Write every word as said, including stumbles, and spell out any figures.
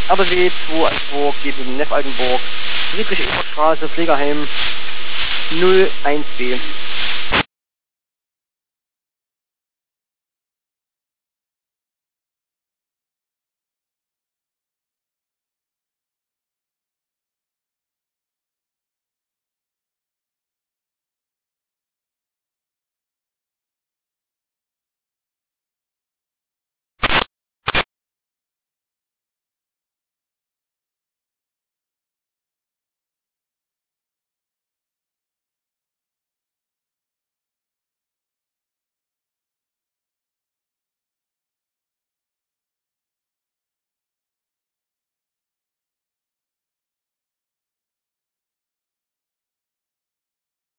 A B W zwei Altenburg, G B Neff Altenburg, Friedrich Ebert Straße, Pflegerheim null eins B.